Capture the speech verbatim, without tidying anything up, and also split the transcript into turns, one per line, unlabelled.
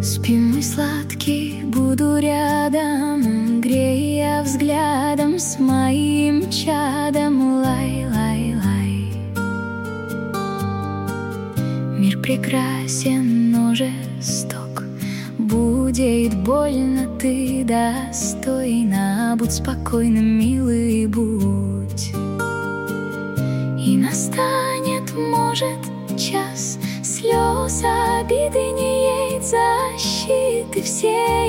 Спи, мой сладкий, буду рядом, грея взглядом с моим чадом. Лай-лай-лай. Мир прекрасен, но жесток, будет больно, ты достойна. Будь спокойным, милый, будь. И настанет, может, час слез, обиды, не ей защиты все.